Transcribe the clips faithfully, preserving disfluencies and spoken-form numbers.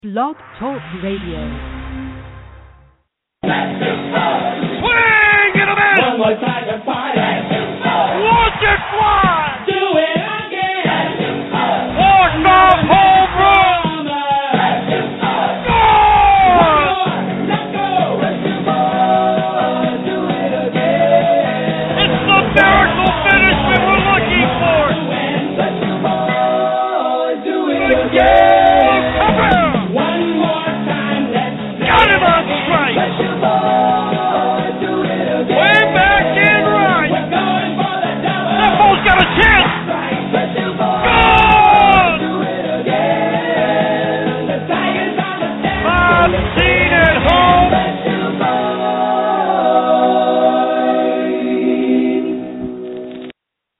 Blog Talk Radio. Swing and a miss! One more time to party. Watch it fly! Do it again. Walk off home run! Score! Let's go. Let's do it again. It's the miracle finish we were looking for! Let's do it again. One more time. Let's Got him on strike! Let's do it again. Way back in right! We're going for the double. That ball's got a chance! Let's do Gone! do it again. The Tigers on the stand. Bob Dean at home! Let's do boys.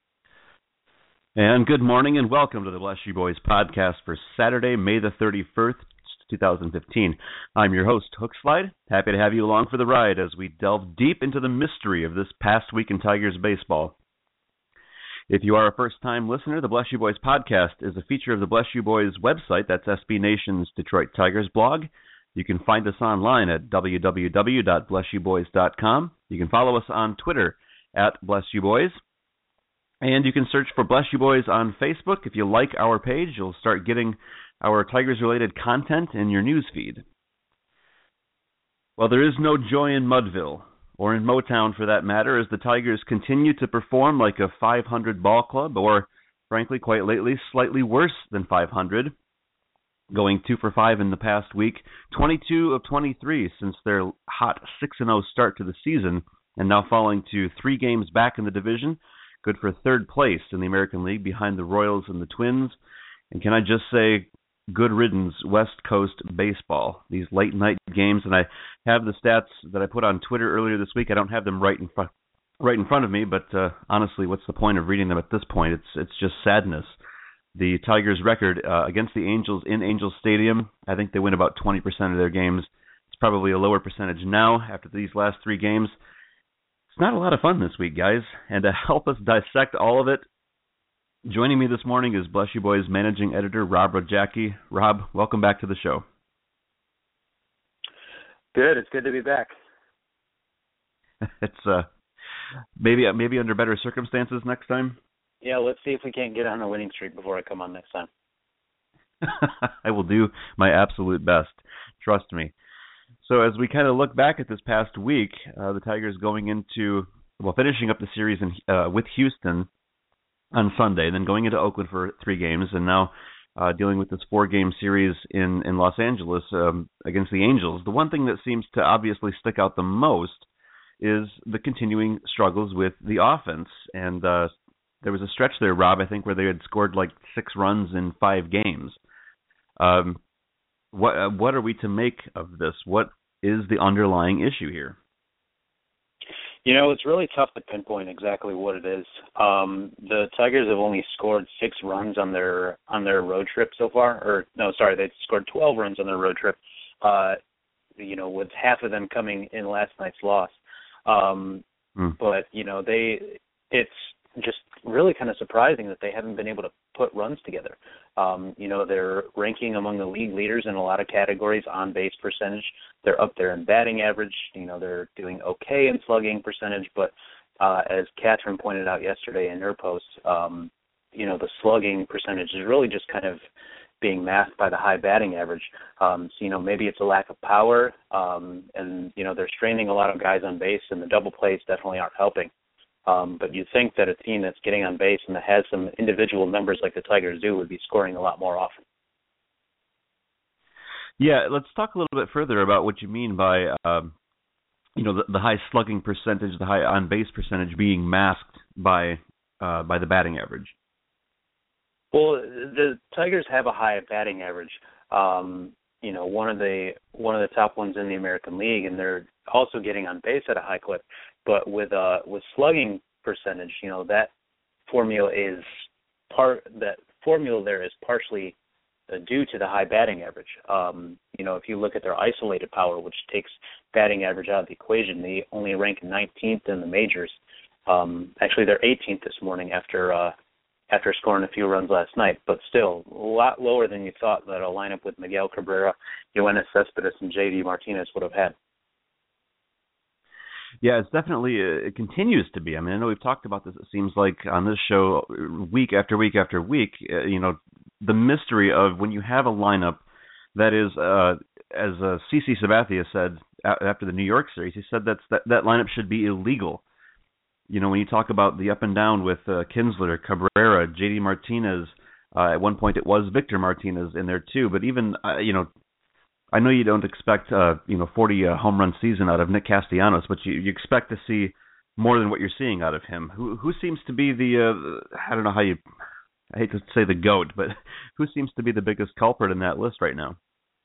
And good morning and welcome to the Bless You Boys podcast for Saturday, May the thirty-first, twenty fifteen. I'm your host, Hookslide. Happy to have you along for the ride as we delve deep into the mystery of this past week in Tigers baseball. If you are a first-time listener, the Bless You Boys podcast is a feature of the Bless You Boys website. That's S B Nation's Detroit Tigers blog. You can find us online at w w w dot bless you boys dot com. You can follow us on Twitter at Bless You Boys. And you can search for Bless You Boys on Facebook. If you like our page, you'll start getting our Tigers-related content in your news feed. Well, there is no joy in Mudville, or in Motown for that matter, as the Tigers continue to perform like a five hundred ball club, or, frankly, quite lately, slightly worse than five hundred, going two for five in the past week, twenty-two of twenty-three since their hot six and oh start to the season, and now falling to three games back in the division. Good for third place in the American League behind the Royals and the Twins. And can I just say, good riddance, West Coast baseball. These late night games, and I have the stats that I put on Twitter earlier this week. I don't have them right in front, right in front of me, but uh, honestly, what's the point of reading them at this point? It's it's just sadness. The Tigers' record uh, against the Angels in Angels Stadium, I think they win about twenty percent of their games. It's probably a lower percentage now after these last three games. It's not a lot of fun this week, guys, and to help us dissect all of it, joining me this morning is Bless You Boys managing editor Rob Rajacki. Rob, welcome back to the show. Good. It's good to be back. It's uh, maybe maybe under better circumstances next time. Yeah, let's see if we can't get on a winning streak before I come on next time. I will do my absolute best. Trust me. So as we kind of look back at this past week, uh, the Tigers going into, well, finishing up the series in, uh, with Houston on Sunday, then going into Oakland for three games, and now uh, dealing with this four-game series in, in Los Angeles um, against the Angels. The one thing that seems to obviously stick out the most is the continuing struggles with the offense. And uh, there was a stretch there, Rob, I think, where they had scored like six runs in five games. Um, what uh, what are we to make of this? What is the underlying issue here? You know, it's really tough to pinpoint exactly what it is. Um, the Tigers have only scored six runs on their on their road trip so far. Or no, sorry, they scored twelve runs on their road trip. Uh, you know, with half of them coming in last night's loss. Um, mm. But you know, they it's just really kind of surprising that they haven't been able to put runs together. Um, you know, they're ranking among the league leaders in a lot of categories on base percentage. They're up there in batting average. You know, they're doing okay in slugging percentage. But uh, as Catherine pointed out yesterday in her post, um, you know, the slugging percentage is really just kind of being masked by the high batting average. Um, so, you know, maybe it's a lack of power. Um, and, you know, they're straining a lot of guys on base, and the double plays definitely aren't helping. Um, but you'd think that a team that's getting on base and that has some individual numbers like the Tigers do would be scoring a lot more often. Yeah, let's talk a little bit further about what you mean by, um, you know, the, the high slugging percentage, the high on-base percentage being masked by uh, by the batting average. Well, the Tigers have a high batting average. Um, you know, one of the one of the top ones in the American League, and they're also getting on base at a high clip. But with uh with slugging percentage, you know, that formula is part that formula there is partially uh, due to the high batting average. Um, you know, if you look at their isolated power, which takes batting average out of the equation, they only rank nineteenth in the majors. Um, actually, they're eighteenth this morning after uh, after scoring a few runs last night, but still a lot lower than you thought that a lineup with Miguel Cabrera, Yoenis Cespedes, and J D Martinez would have had. Yeah, it's definitely, uh, it continues to be. I mean, I know we've talked about this, it seems like, on this show week after week after week, uh, you know, the mystery of when you have a lineup that is, uh, as uh, C C Sabathia said after the New York series, he said that's, that that lineup should be illegal. You know, when you talk about the up and down with uh, Kinsler, Cabrera, J D Martinez, uh, at one point it was Victor Martinez in there too, but even, uh, you know, I know you don't expect, uh, you know, forty uh, home run season out of Nick Castellanos, but you, you expect to see more than what you're seeing out of him. Who who seems to be the, uh, I don't know how you, I hate to say the GOAT, but who seems to be the biggest culprit in that list right now?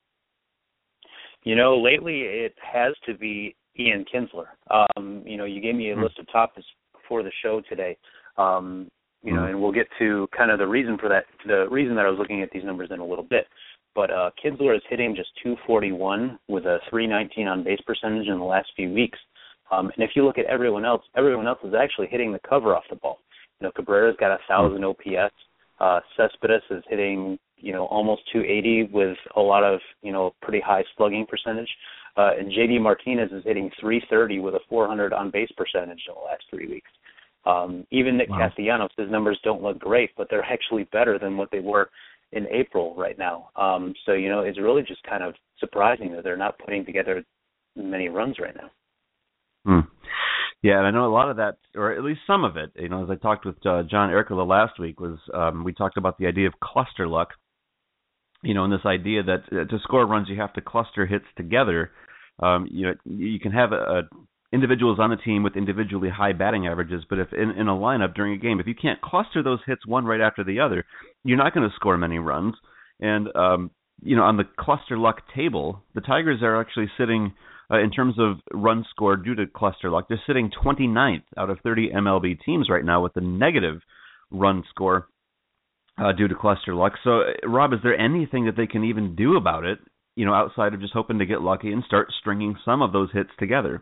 You know, lately it has to be Ian Kinsler. Um, you know, you gave me a mm-hmm. list of topics before the show today, um, you mm-hmm. know, and we'll get to kind of the reason for that, the reason that I was looking at these numbers in a little bit. But uh, Kinsler is hitting just two forty-one with a three nineteen on base percentage in the last few weeks. Um, and if you look at everyone else, everyone else is actually hitting the cover off the ball. You know, Cabrera's got a thousand O P S. Uh, Cespedes is hitting, you know, almost two eighty with a lot of, you know, pretty high slugging percentage. Uh, and J D Martinez is hitting three thirty with a four hundred on base percentage in the last three weeks. Um, even Nick wow. Castellanos, his numbers don't look great, but they're actually better than what they were in April right now. Um, so, you know, it's really just kind of surprising that they're not putting together many runs right now. Hmm. Yeah, and I know a lot of that, or at least some of it, you know, as I talked with uh, John Ercola last week, was um, we talked about the idea of cluster luck, you know, and this idea that uh, to score runs you have to cluster hits together. Um, you know, you can have a, a individuals on the team with individually high batting averages, but if in, in a lineup during a game, if you can't cluster those hits one right after the other, you're not going to score many runs. And, um, you know, on the cluster luck table, the Tigers are actually sitting, uh, in terms of runs scored due to cluster luck, they're sitting twenty-ninth out of thirty M L B teams right now with a negative run score uh, due to cluster luck. So, Rob, is there anything that they can even do about it, you know, outside of just hoping to get lucky and start stringing some of those hits together?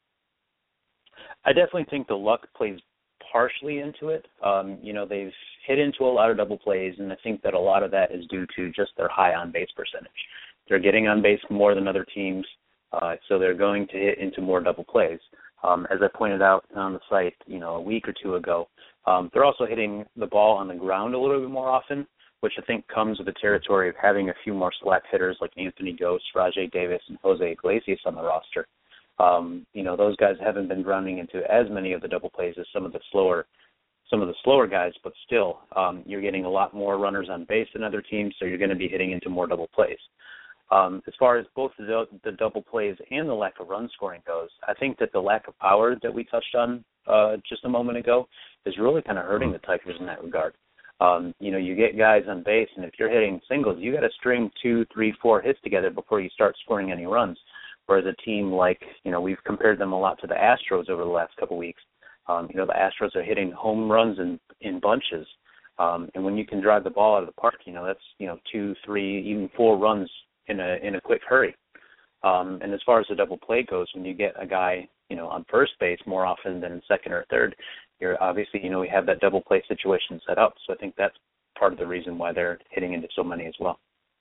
I definitely think the luck plays partially into it. Um, you know, they've hit into a lot of double plays, and I think that a lot of that is due to just their high on-base percentage. They're getting on base more than other teams, uh, so they're going to hit into more double plays. Um, as I pointed out on the site, you know, a week or two ago, um, they're also hitting the ball on the ground a little bit more often, which I think comes with the territory of having a few more select hitters like Anthony Gose, Rajai Davis, and Jose Iglesias on the roster. Um, you know, those guys haven't been grounding into as many of the double plays as some of the slower, some of the slower guys, but still, um, you're getting a lot more runners on base than other teams, so you're going to be hitting into more double plays. Um, as far as both the, the double plays and the lack of run scoring goes, I think that the lack of power that we touched on uh, just a moment ago is really kind of hurting the Tigers in that regard. Um, you know, you get guys on base, and if you're hitting singles, you got to string two, three, four hits together before you start scoring any runs. Whereas a team like, you know, we've compared them a lot to the Astros over the last couple of weeks. Um, you know, the Astros are hitting home runs in, in bunches. Um, and when you can drive the ball out of the park, you know, that's, you know, two, three, even four runs in a in a quick hurry. Um, and as far as the double play goes, when you get a guy, you know, on first base more often than in second or third, you're obviously, you know, we have that double play situation set up. So I think that's part of the reason why they're hitting into so many as well.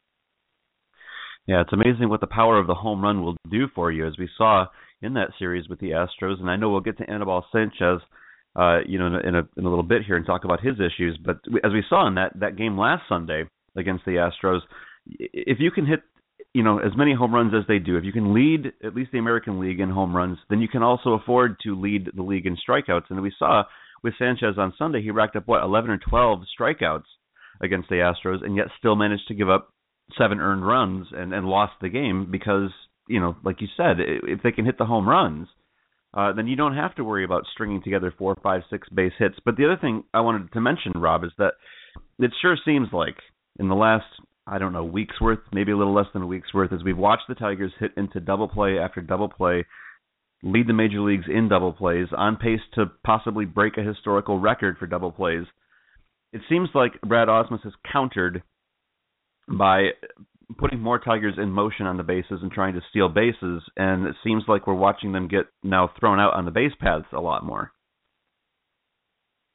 Yeah, it's amazing what the power of the home run will do for you, as we saw in that series with the Astros. And I know we'll get to Anibal Sanchez, uh, you know, in a, in a in a little bit here and talk about his issues. But as we saw in that, that game last Sunday against the Astros, if you can hit, you know, as many home runs as they do, if you can lead at least the American League in home runs, then you can also afford to lead the league in strikeouts. And we saw with Sanchez on Sunday, he racked up, what, eleven or twelve strikeouts against the Astros, and yet still managed to give up seven earned runs and, and lost the game because, you know, like you said, if they can hit the home runs, uh, then you don't have to worry about stringing together four, five, six base hits. But the other thing I wanted to mention, Rob, is that it sure seems like in the last, I don't know, week's worth, maybe a little less than a week's worth, as we've watched the Tigers hit into double play after double play, lead the major leagues in double plays, on pace to possibly break a historical record for double plays. It seems like Brad Ausmus has countered by putting more Tigers in motion on the bases and trying to steal bases, and it seems like we're watching them get now thrown out on the base paths a lot more.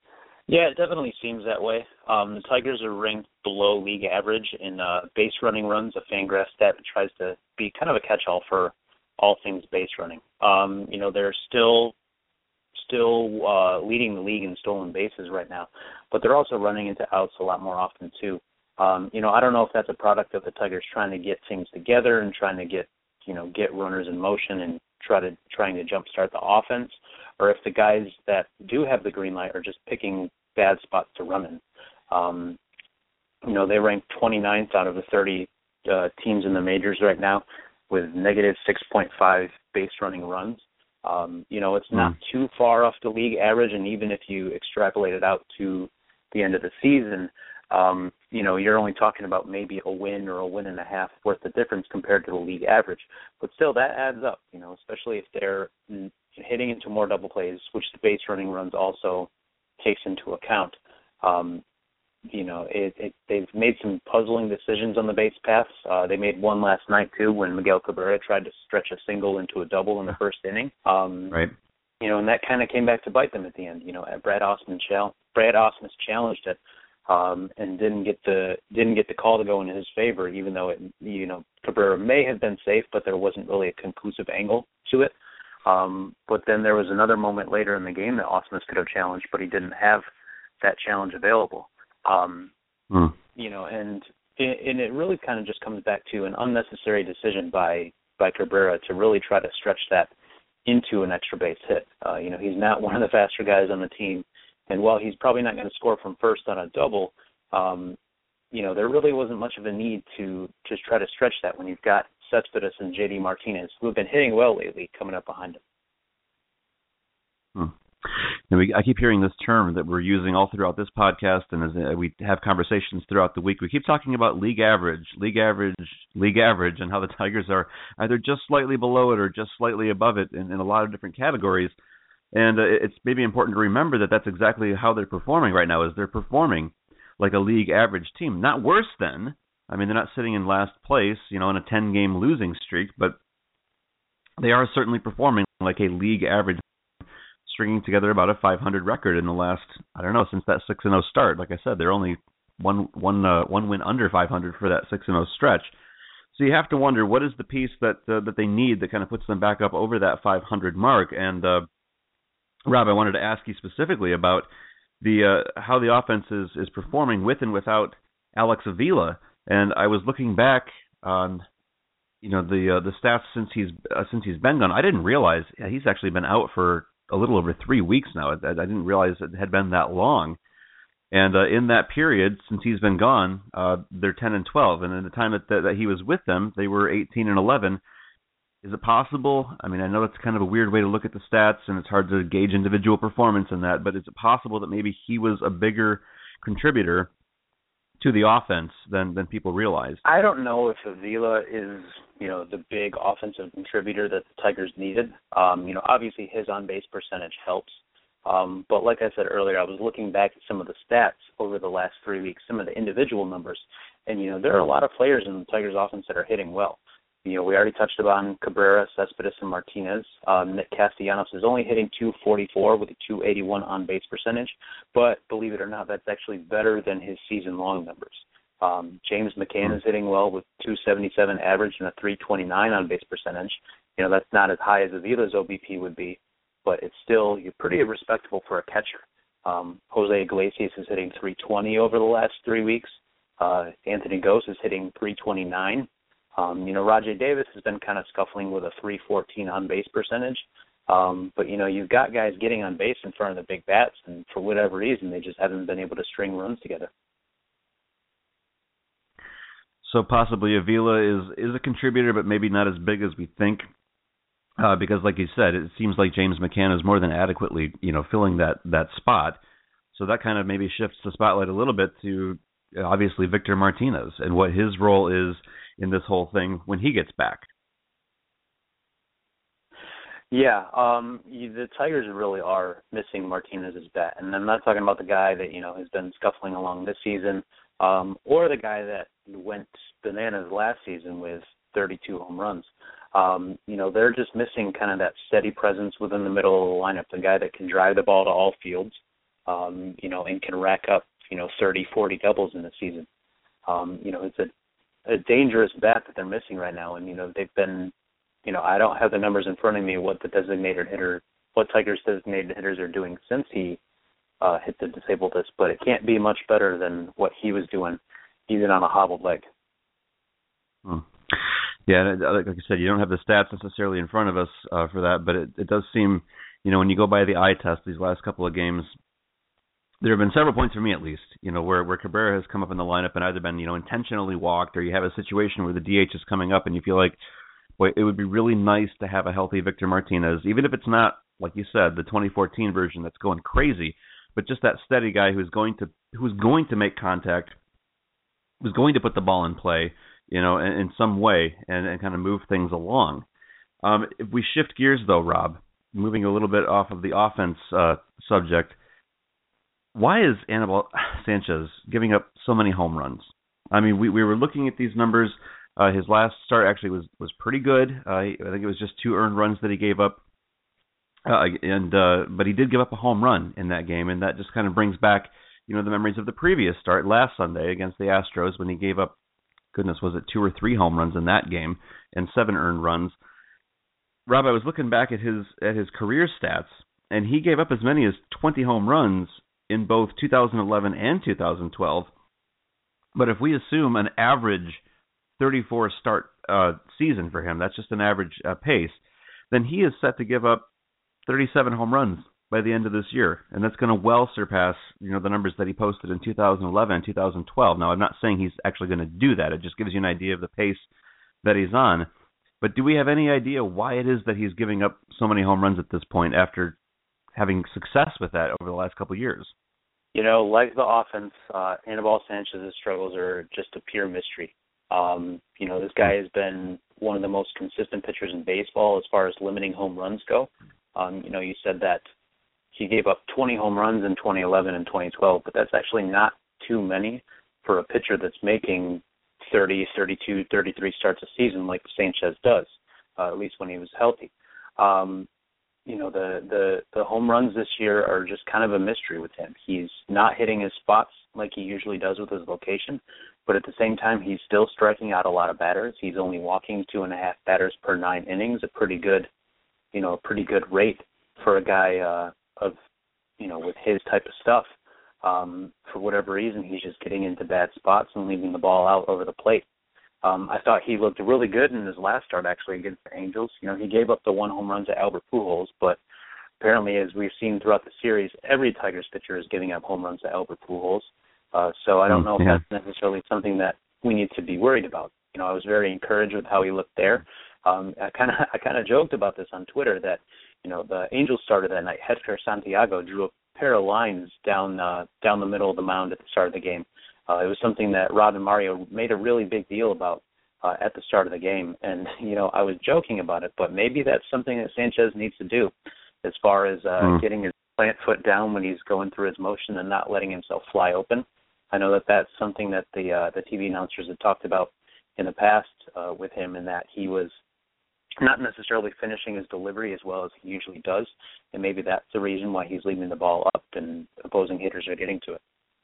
Yeah, it definitely seems that way. Um, the Tigers are ranked below league average in uh, base running runs, a Fangraphs stat that tries to be kind of a catch-all for all things base running. Um, you know, they're still still uh, leading the league in stolen bases right now, but they're also running into outs a lot more often too. Um, you know, I don't know if that's a product of the Tigers trying to get things together and trying to get, you know, get runners in motion and try to trying to jumpstart the offense, or if the guys that do have the green light are just picking bad spots to run in. Um, you know, they rank twenty-ninth out of the thirty uh, teams in the majors right now with negative six point five base running runs. Um, you know, it's not mm. too far off the league average, and even if you extrapolate it out to the end of the season, um, you know, you're only talking about maybe a win or a win and a half worth of difference compared to the league average. But still, that adds up, you know, especially if they're hitting into more double plays, which the base running runs also takes into account. Um, you know, it, it, they've made some puzzling decisions on the base paths. Uh, they made one last night, too, when Miguel Cabrera tried to stretch a single into a double in the first inning. Um, right. You know, and that kind of came back to bite them at the end. You know, Brad Ausmus, chal- Brad Ausmus challenged it um, and didn't get the didn't get the call to go in his favor, even though it, you know, Cabrera may have been safe, but there wasn't really a conclusive angle to it. Um, but then there was another moment later in the game that Ausmus could have challenged, but he didn't have that challenge available. Um, mm. You know, and it, and it really kind of just comes back to an unnecessary decision by, by Cabrera to really try to stretch that into an extra base hit. Uh, you know, he's not one of the faster guys on the team, and while he's probably not going to score from first on a double, um, you know, there really wasn't much of a need to just try to stretch that when you've got Cespedes and J D Martinez, who have been hitting well lately, coming up behind him. Hmm. And we, I keep hearing this term that we're using all throughout this podcast, and as we have conversations throughout the week, we keep talking about league average, league average, league average, and how the Tigers are either just slightly below it or just slightly above it in, in a lot of different categories. And uh, it's maybe important to remember that that's exactly how they're performing right now, is they're performing like a league average team. Not worse than, I mean, they're not sitting in last place, you know, in a ten-game losing streak, but they are certainly performing like a league average, stringing together about a five hundred record in the last, I don't know, since that six and oh start. Like I said, they're only one one uh, one win under five hundred for that six and oh stretch. So you have to wonder, what is the piece that uh, that they need that kind of puts them back up over that five hundred mark? And uh, Rob, I wanted to ask you specifically about the uh, how the offense is, is performing with and without Alex Avila. And I was looking back on, you know, the uh, the stats since he's uh, since he's been gone. I didn't realize yeah, he's actually been out for a little over three weeks now. I, I didn't realize it had been that long. And uh, in that period, since he's been gone, uh, they're ten and twelve. And in the time that, that that he was with them, they were eighteen and eleven. Is it possible? I mean, I know it's kind of a weird way to look at the stats, and it's hard to gauge individual performance in that. But is it possible that maybe he was a bigger contributor to the offense than than people realize? I don't know if Avila is, you know, the big offensive contributor that the Tigers needed. Um, you know, obviously his on-base percentage helps. Um, but like I said earlier, I was looking back at some of the stats over the last three weeks, some of the individual numbers. And, you know, there are a lot of players in the Tigers offense that are hitting well. You know, we already touched upon Cabrera, Cespedes, and Martinez. Um, Nick Castellanos is only hitting two forty-four with a two eighty-one on-base percentage, but believe it or not, that's actually better than his season-long numbers. Um, James McCann is hitting well with two seventy-seven average and a three twenty-nine on-base percentage. You know, that's not as high as Avila's O B P would be, but it's still you're pretty respectable for a catcher. Um, Jose Iglesias is hitting three twenty over the last three weeks. Uh, Anthony Gose is hitting three twenty-nine. Um, you know, Rajay Davis has been kind of scuffling with a three fourteen on-base percentage. Um, but, you know, you've got guys getting on base in front of the big bats, and for whatever reason, they just haven't been able to string runs together. So possibly Avila is, is a contributor, but maybe not as big as we think. Uh, because, like you said, it seems like James McCann is more than adequately, you know, filling that, that spot. So that kind of maybe shifts the spotlight a little bit to, obviously, Victor Martinez and what his role is in this whole thing when he gets back. Yeah, um, you, the Tigers really are missing Martinez's bat. And I'm not talking about the guy that, you know, has been scuffling along this season um, or the guy that went bananas last season with thirty-two home runs. Um, you know, they're just missing kind of that steady presence within the middle of the lineup, the guy that can drive the ball to all fields. um, you know, and can rack up, you know, thirty, forty doubles in the season. Um, you know, it's a, a dangerous bat that they're missing right now. And, you know, they've been, you know, I don't have the numbers in front of me what the designated hitter, what Tigers designated hitters are doing since he uh, hit the disabled list, but it can't be much better than what he was doing, even on a hobbled leg. Hmm. Yeah, like I said, you don't have the stats necessarily in front of us uh, for that, but it, it does seem, you know, when you go by the eye test these last couple of games, there have been several points for me at least, you know, where, where Cabrera has come up in the lineup and either been, you know, intentionally walked, or you have a situation where the D H is coming up and you feel like, boy, it would be really nice to have a healthy Victor Martinez, even if it's not, like you said, the twenty fourteen version that's going crazy, but just that steady guy who's going to who's going to make contact, who's going to put the ball in play, you know, in, in some way and, and kind of move things along. Um, if we shift gears, though, Rob, moving a little bit off of the offense uh, subject, why is Anibal Sanchez giving up so many home runs? I mean, we, we were looking at these numbers. Uh, his last start actually was, was pretty good. Uh, I think it was just two earned runs that he gave up. Uh, and uh, but he did give up a home run in that game, and that just kind of brings back, you know, the memories of the previous start last Sunday against the Astros when he gave up, goodness, was it two or three home runs in that game and seven earned runs. Rob, I was looking back at his at his career stats, and he gave up as many as twenty home runs in both two thousand eleven and two thousand twelve. But if we assume an average thirty-four start uh, season for him, that's just an average uh, pace, then he is set to give up thirty-seven home runs by the end of this year, and that's going to well surpass, you know, the numbers that he posted in two thousand eleven and two thousand twelve. Now, I'm not saying he's actually going to do that. It just gives you an idea of the pace that he's on. But do we have any idea why it is that he's giving up so many home runs at this point after having success with that over the last couple of years? You know, like the offense, uh, Anibal Sanchez's struggles are just a pure mystery. Um, you know, this guy has been one of the most consistent pitchers in baseball as far as limiting home runs go. Um, you know, you said that he gave up twenty home runs in twenty eleven and twenty twelve, but that's actually not too many for a pitcher that's making thirty, thirty-two, thirty-three starts a season like Sanchez does, uh, at least when he was healthy. Um, you know, the, the, the home runs this year are just kind of a mystery with him. He's not hitting his spots like he usually does with his location, but at the same time, he's still striking out a lot of batters. He's only walking two and a half batters per nine innings, a pretty good, you know, a pretty good rate for a guy uh, of, you know, with his type of stuff. Um, for whatever reason, he's just getting into bad spots and leaving the ball out over the plate. Um, I thought he looked really good in his last start, actually, against the Angels. You know, he gave up the one home run to Albert Pujols, but apparently, as we've seen throughout the series, every Tigers pitcher is giving up home runs to Albert Pujols. Uh, so I don't know if yeah. that's necessarily something that we need to be worried about. You know, I was very encouraged with how he looked there. Um, I kind of I kind of joked about this on Twitter that, you know, the Angels started that night. Hector Santiago drew a pair of lines down uh, down the middle of the mound at the start of the game. Uh, it was something that Rob and Mario made a really big deal about uh, at the start of the game. And, you know, I was joking about it, but maybe that's something that Sanchez needs to do as far as uh, mm. getting his plant foot down when he's going through his motion and not letting himself fly open. I know that that's something that the uh, the T V announcers had talked about in the past uh, with him, in that he was not necessarily finishing his delivery as well as he usually does, and maybe that's the reason why he's leaving the ball up and opposing hitters are getting to it.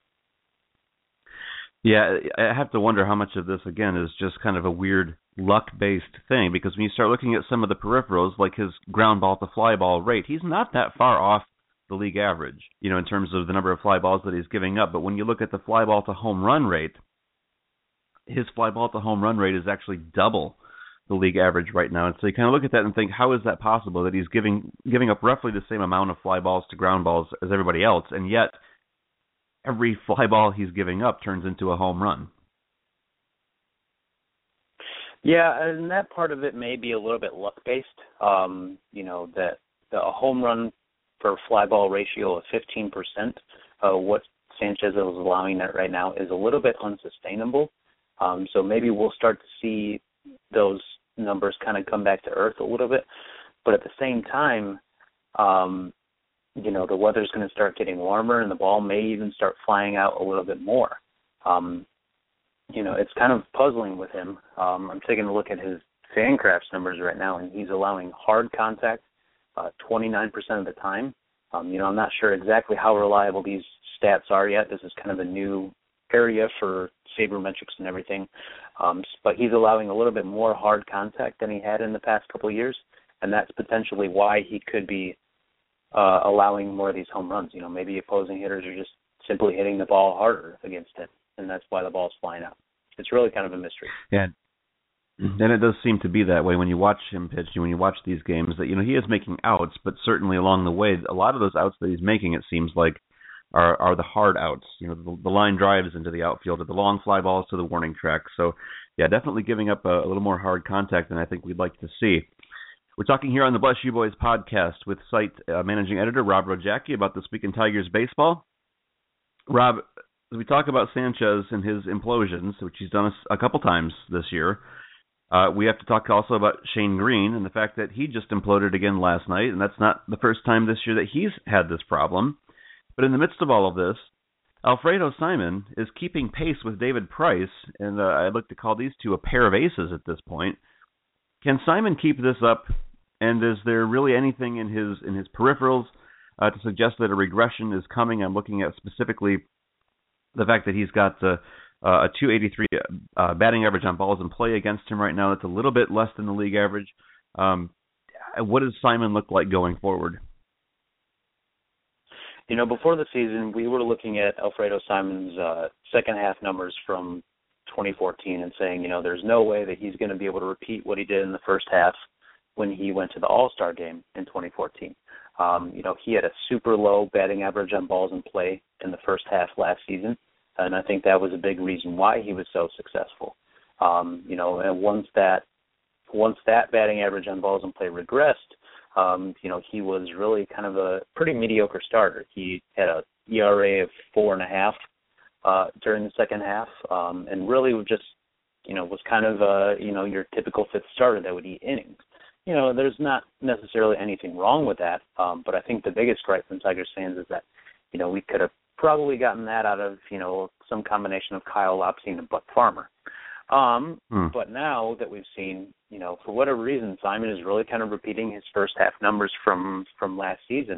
Yeah, I have to wonder how much of this, again, is just kind of a weird luck-based thing, because when you start looking at some of the peripherals, like his ground ball to fly ball rate, he's not that far off the league average, you know, in terms of the number of fly balls that he's giving up. But when you look at the fly ball to home run rate, his fly ball to home run rate is actually double the league average right now. And so you kind of look at that and think, how is that possible that he's giving giving up roughly the same amount of fly balls to ground balls as everybody else, and yet every fly ball he's giving up turns into a home run? Yeah, and that part of it may be a little bit luck-based. Um, you know, that the a home run for fly ball ratio of fifteen percent, uh, what Sanchez is allowing that right now is a little bit unsustainable. Um, so maybe we'll start to see those numbers kind of come back to earth a little bit. But at the same time, um, you know, the weather's going to start getting warmer and the ball may even start flying out a little bit more. Um, you know, it's kind of puzzling with him. Um, I'm taking a look at his FanGraphs numbers right now, and he's allowing hard contact uh, twenty-nine percent of the time. Um, you know, I'm not sure exactly how reliable these stats are yet. This is kind of a new area for sabermetrics and everything. Um, but he's allowing a little bit more hard contact than he had in the past couple of years, and that's potentially why he could be uh, allowing more of these home runs. You know, maybe opposing hitters are just simply hitting the ball harder against him, and that's why the ball's flying out. It's really kind of a mystery. Yeah. And it does seem to be that way when you watch him pitch, when you watch these games, that, you know, he is making outs, but certainly along the way, a lot of those outs that he's making, it seems like, are are the hard outs. You know, the, the line drives into the outfield, or the long fly balls to the warning track. So, yeah, definitely giving up a, a little more hard contact than I think we'd like to see. We're talking here on the Bless You Boys podcast with site uh, managing editor Rob Rojacki about This Week in Tigers baseball. Rob, as we talk about Sanchez and his implosions, which he's done a, a couple times this year, Uh, we have to talk also about Shane Green and the fact that he just imploded again last night, and that's not the first time this year that he's had this problem. But in the midst of all of this, Alfredo Simon is keeping pace with David Price, and uh, I'd like to call these two a pair of aces at this point. Can Simon keep this up, and is there really anything in his in his peripherals uh, to suggest that a regression is coming? I'm looking at specifically the fact that he's got the Uh, a two eighty-three uh, batting average on balls in play against him right now. That's a little bit less than the league average. Um, what does Simon look like going forward? You know, before the season, we were looking at Alfredo Simon's uh, second half numbers from twenty fourteen and saying, you know, there's no way that he's going to be able to repeat what he did in the first half when he went to the All-Star game in twenty fourteen. Um, you know, he had a super low batting average on balls in play in the first half last season. And I think that was a big reason why he was so successful. Um, you know, and once that once that batting average on balls in play regressed, um, you know, he was really kind of a pretty mediocre starter. He had a E R A of four and a half uh, during the second half, um, and really just, you know, was kind of uh, you know, your typical fifth starter that would eat innings. You know, there's not necessarily anything wrong with that, um, but I think the biggest gripe from Tigers fans is that, you know, we could have probably gotten that out of, you know, some combination of Kyle Lopstein and Buck Farmer. Um, hmm. But now that we've seen, you know, for whatever reason, Simon is really kind of repeating his first half numbers from, from last season.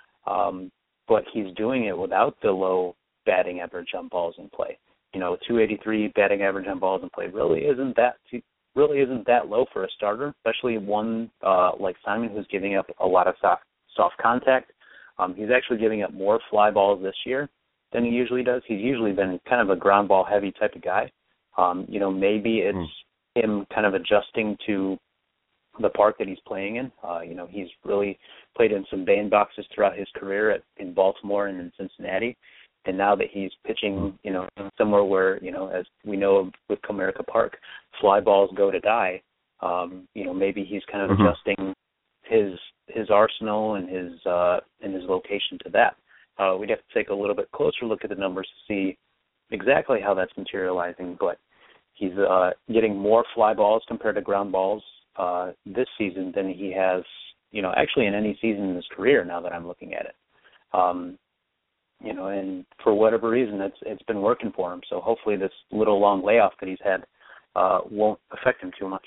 Um, but he's doing it without the low batting average on balls in play. You know, two eighty-three batting average on balls in play really isn't that too, really isn't that low for a starter, especially one uh, like Simon, who's giving up a lot of soft soft contact. Um, he's actually giving up more fly balls this year than he usually does. He's usually been kind of a ground ball heavy type of guy. Um, you know, maybe it's mm. him kind of adjusting to the park that he's playing in. Uh, you know, he's really played in some bandboxes throughout his career at, in Baltimore and in Cincinnati. And now that he's pitching, you know, somewhere where, you know, as we know with Comerica Park, fly balls go to die, um, you know, maybe he's kind of mm-hmm. adjusting his his arsenal and his uh, and his location to that. Uh, we'd have to take a little bit closer look at the numbers to see exactly how that's materializing. But he's uh, getting more fly balls compared to ground balls uh, this season than he has, you know, actually in any season in his career. Now that I'm looking at it, um, you know, and for whatever reason, it's it's been working for him. So hopefully, this little long layoff that he's had uh, won't affect him too much.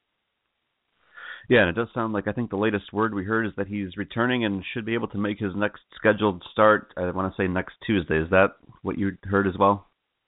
Yeah, and it does sound like, I think the latest word we heard is that he's returning and should be able to make his next scheduled start, I want to say next Tuesday. Is that what you heard as well?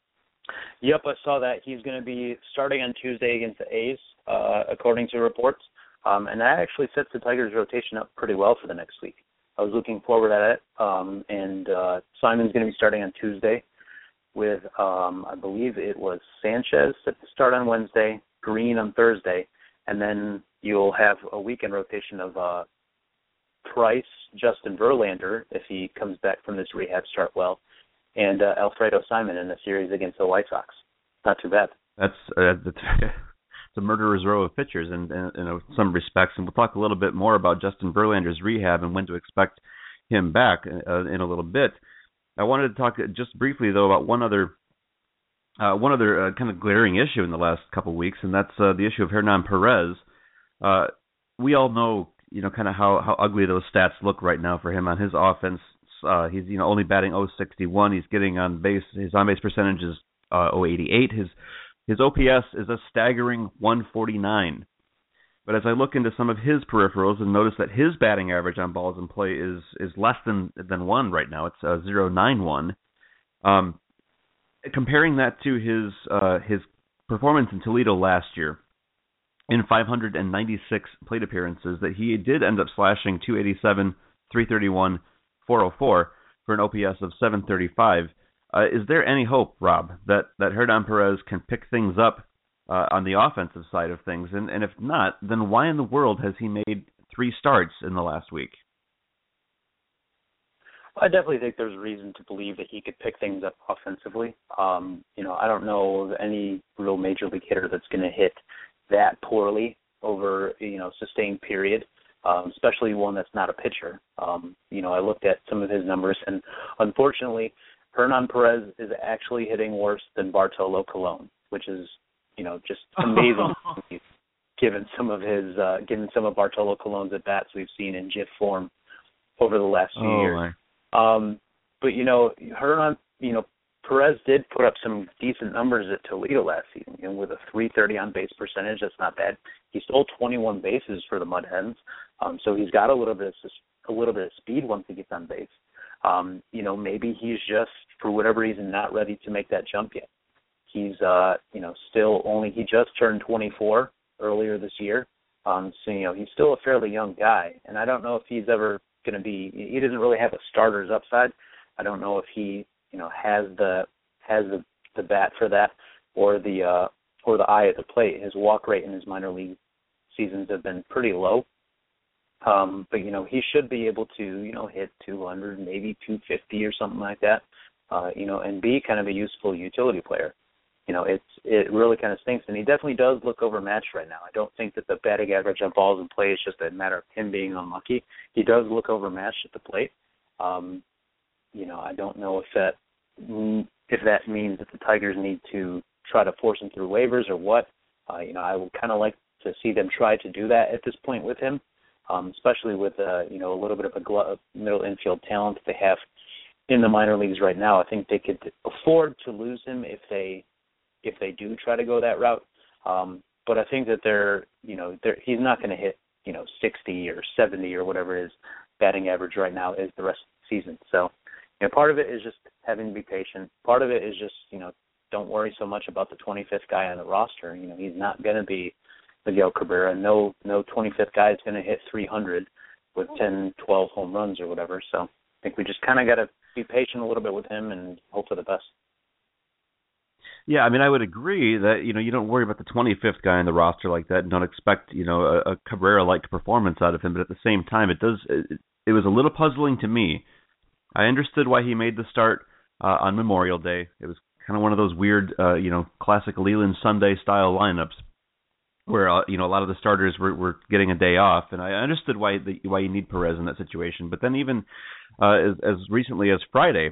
Yep, I saw that. He's going to be starting on Tuesday against the A's, uh, according to reports. Um, and that actually sets the Tigers' rotation up pretty well for the next week. I was looking forward at it. Um, and uh, Simon's going to be starting on Tuesday with, um, I believe it was Sanchez set to start on Wednesday, Green on Thursday, and then you'll have a weekend rotation of uh, Price, Justin Verlander, if he comes back from this rehab start well, and uh, Alfredo Simon in the series against the White Sox. Not too bad. That's uh, it's a murderer's row of pitchers in, in, in some respects, and we'll talk a little bit more about Justin Verlander's rehab and when to expect him back uh, in a little bit. I wanted to talk just briefly, though, about one other uh, one other uh, kind of glaring issue in the last couple of weeks, and that's uh, the issue of Hernan Perez. Uh, we all know, you know, kind of how, how ugly those stats look right now for him on his offense. Uh, he's, you know, only batting oh sixty-one. He's getting on base. His on base percentage is uh, oh eighty-eight. His his O P S is a staggering one forty-nine. But as I look into some of his peripherals and notice that his batting average on balls in play is is less than than one right now, it's uh, zero point nine one. Um, comparing that to his uh, his performance in Toledo last year, in five hundred ninety-six plate appearances, that he did end up slashing two eighty-seven, three thirty-one, four oh four for an O P S of seven thirty-five. Uh, is there any hope, Rob, that, that Hernan Perez can pick things up uh, on the offensive side of things? And, and if not, then why in the world has he made three starts in the last week? I definitely think there's reason to believe that he could pick things up offensively. Um, you know, I don't know of any real major league hitter that's going to hit that poorly over, you know, sustained period, um, especially one that's not a pitcher. Um, you know, I looked at some of his numbers, and unfortunately, Hernan Perez is actually hitting worse than Bartolo Colon, which is, you know, just amazing given some of his, uh, given some of Bartolo Colon's at bats we've seen in GIF form over the last few oh, years. My. Um, but, you know, Hernan, you know, Perez did put up some decent numbers at Toledo last season, and with a three thirty on base percentage, that's not bad. He stole twenty-one bases for the Mud Hens, um, so he's got a little bit of a little bit of speed once he gets on base. Um, you know, maybe he's just, for whatever reason, not ready to make that jump yet. He's, uh, you know, still only, he just turned twenty-four earlier this year, um, so, you know, he's still a fairly young guy, and I don't know if he's ever going to be, he doesn't really have a starter's upside. I don't know if he, you know, has the has the, the bat for that, or the uh, or the eye at the plate. His walk rate in his minor league seasons have been pretty low, um, but you know he should be able to, you know, hit two hundred, maybe two fifty or something like that, uh, you know, and be kind of a useful utility player. You know, it's it really kind of stinks, and he definitely does look overmatched right now. I don't think that the batting average on balls in play is just a matter of him being unlucky. He does look overmatched at the plate. Um, You know, I don't know if that if that means that the Tigers need to try to force him through waivers or what. Uh, you know, I would kind of like to see them try to do that at this point with him, um, especially with uh, you know a little bit of a glo- middle infield talent that they have in the minor leagues right now. I think they could afford to lose him if they if they do try to go that route. Um, but I think that they're you know they're, he's not going to hit you know sixty or seventy or whatever his batting average right now is the rest of the season. So. You know, part of it is just having to be patient. Part of it is just, you know, don't worry so much about the twenty-fifth guy on the roster. You know, he's not going to be Miguel Cabrera. No, no twenty-fifth guy is going to hit three hundred with ten, twelve home runs or whatever. So I think we just kind of got to be patient a little bit with him and hope for the best. Yeah, I mean, I would agree that, you know, you don't worry about the twenty-fifth guy on the roster like that and don't expect, you know, a, a Cabrera-like performance out of him. But at the same time, it does. It, it was a little puzzling to me. I understood why he made the start uh, on Memorial Day. It was kind of one of those weird, uh, you know, classic Leland Sunday style lineups where, uh, you know, a lot of the starters were, were getting a day off, and I understood why the, why you need Perez in that situation. But then even uh, as, as recently as Friday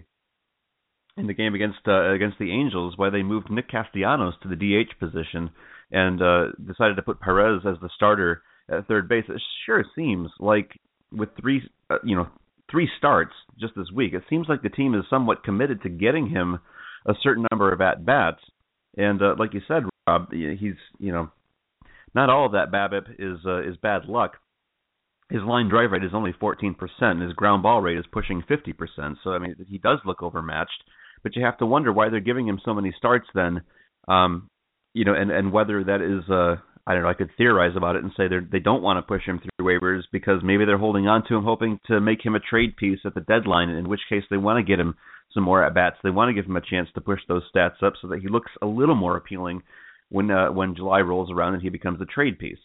in the game against uh, against the Angels, why they moved Nick Castellanos to the D H position and uh, decided to put Perez as the starter at third base. It sure seems like with three, uh, you know. three starts just this week, it seems like the team is somewhat committed to getting him a certain number of at-bats. And uh, like you said, Rob, he's, you know, not all of that BABIP is uh, is bad luck. His line drive rate is only fourteen percent. His ground ball rate is pushing fifty percent. So, I mean, he does look overmatched. But you have to wonder why they're giving him so many starts then, um, you know, and, and whether that is uh, I don't know, I could theorize about it and say they they don't want to push him through waivers because maybe they're holding on to him hoping to make him a trade piece at the deadline, in which case they want to get him some more at-bats. They want to give him a chance to push those stats up so that he looks a little more appealing when uh, when July rolls around and he becomes a trade piece.